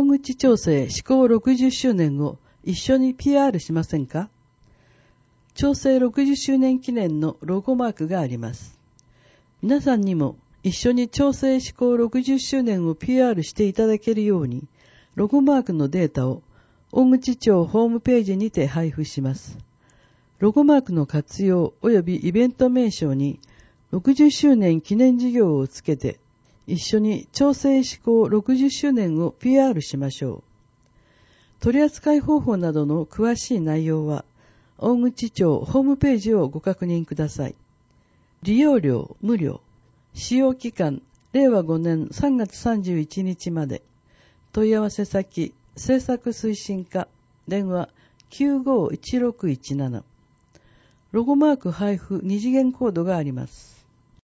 口調整施行60周年を一緒に PR しませんか？調整60周年記念のロゴマークがあります。皆さんにも一緒に調整施行60周年を PR していただけるように、ロゴマークのデータを大口町ホームページにて配布します。ロゴマークの活用及びイベント名称に60周年記念事業をつけて、一緒に調整施行60周年を PR しましょう。取扱い方法などの詳しい内容は、大口町ホームページをご確認ください。利用料無料。使用期間、令和5年3月31日まで。問い合わせ先、政策推進課、電話951617。ロゴマーク配布二次元コードがあります。